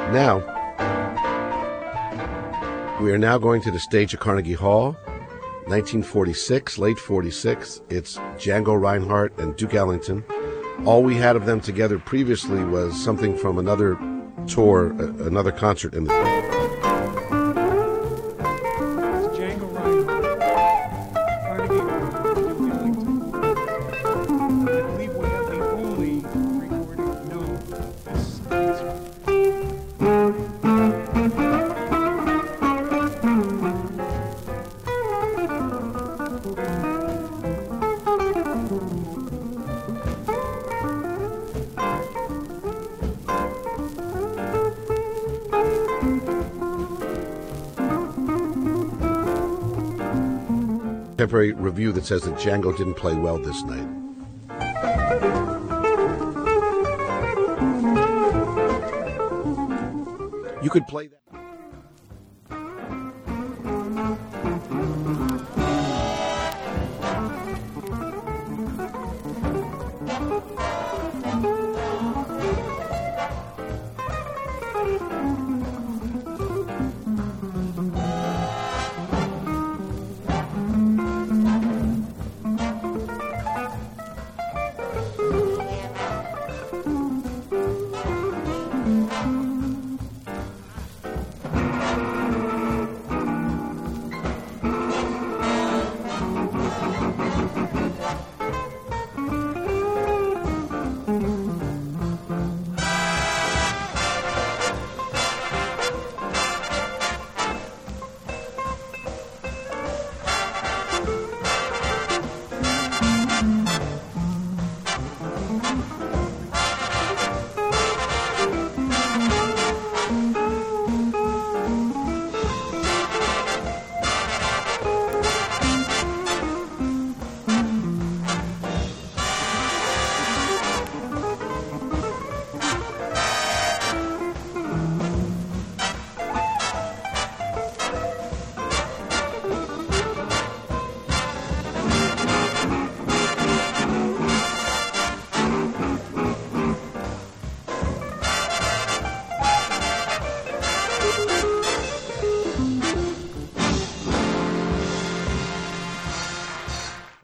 Now, we are now going to the stage at Carnegie Hall, 1946, late 46. It's Django Reinhardt and Duke Ellington. All we had of them together previously was something from another tour, another concert in the... Django Reinhardt, Carnegie Hall, Duke Ellington. I believe we have the only recording known of this concert. Contemporary review that says that Django didn't play well this night. You could play that.